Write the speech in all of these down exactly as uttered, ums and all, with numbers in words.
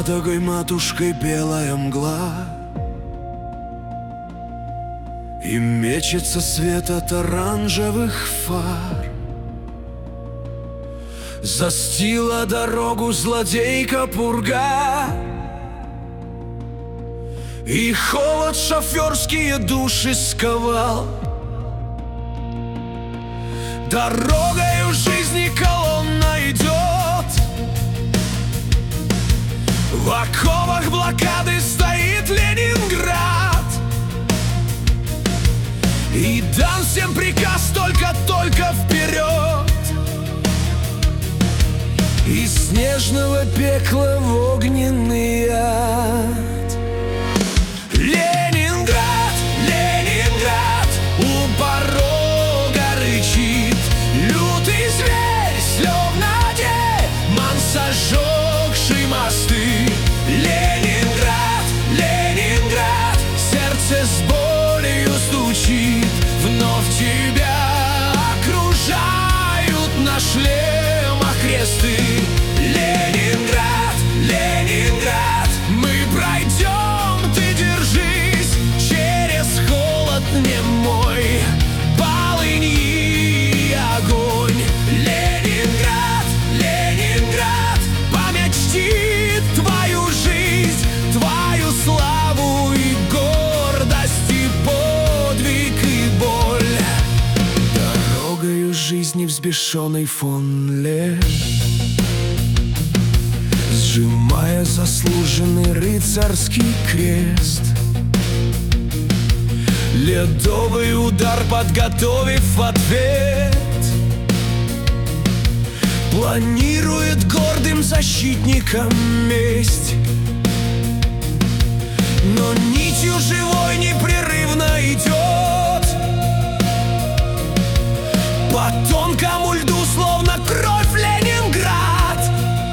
Матогой матушкой белая мгла, и мечется свет от оранжевых фар. Застила дорогу злодейка пурга, и холод шоферские души сковал. Дорогою жизни колонна идет, в оковах блокады стоит Ленинград, и дан всем приказ только-только вперед. Из снежного пекла в огненный ад. Ленинград, Ленинград, у порога рычит лютый зверь, словно демон, сожегший мосты. Ленинград, Ленинград, сердце с болью стучит. Вновь тебя окружают на шлемах кресты. Ленинград, Ленинград, мы пройдем, ты держись, через холод немой, полынь и огонь. Ленинград, Ленинград, память чтит твою жизнь, твою славу и гордость, и подвиг, и боль. Дорогою жизни взбешенный фон Ле, сжимая заслуженный рыцарский крест, ледовый удар подготовив в ответ, планирует гордым защитникам месть. Но нитью живой непрерывно идет по тонкому льду, словно кровь, Ленинград,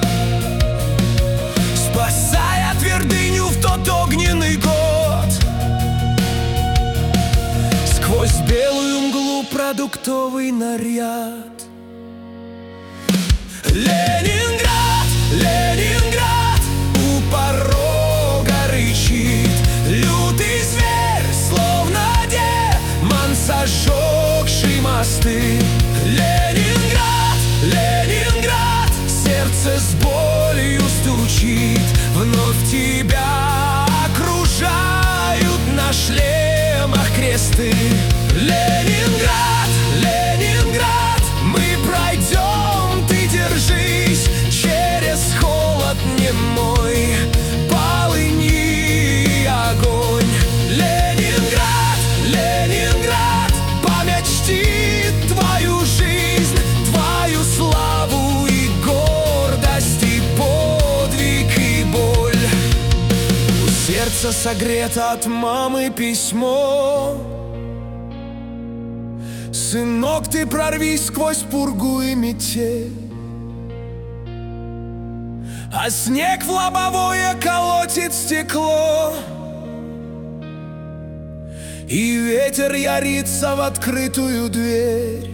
спасая твердыню в тот огненный год. Сквозь белую мглу продуктовый наряд. Ленинград, Ленинград, у порога рычит лютый зверь, словно демон, сожегший мосты. Ленинград, Ленинград, сердце с болью стучит. Вновь тебя окружают на шлемах кресты. Ленинград, Ленинград, мы пройдем, ты держись, через холод немой, полынь и огонь. Ленинград, Ленинград, память чтит твою жизнь, твою славу и гордость, и подвиг, и боль. У сердца согрето от мамы письмо: сынок, ты прорвись сквозь пургу и метель, а снег в лобовое колотит стекло, и ветер ярится в открытую дверь.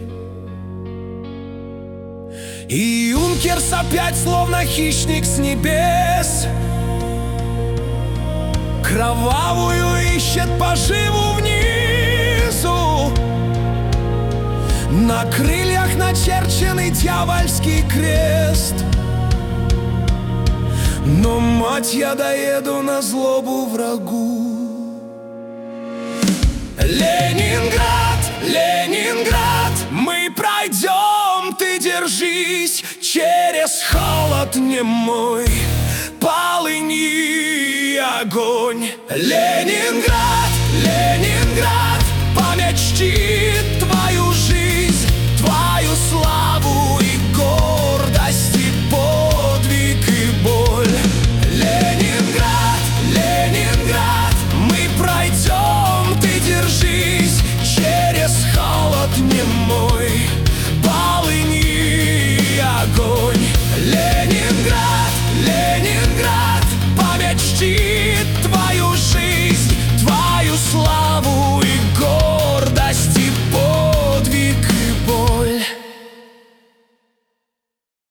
И юнкерс опять словно хищник с небес кровавую ищет поживу внизу. На крыльях начерченный дьявольский крест. Но, мать, я доеду на злобу врагу. Ленинград, Ленинград, мы пройдем, ты держись, через холод немой, полынь и огонь. Ленинград,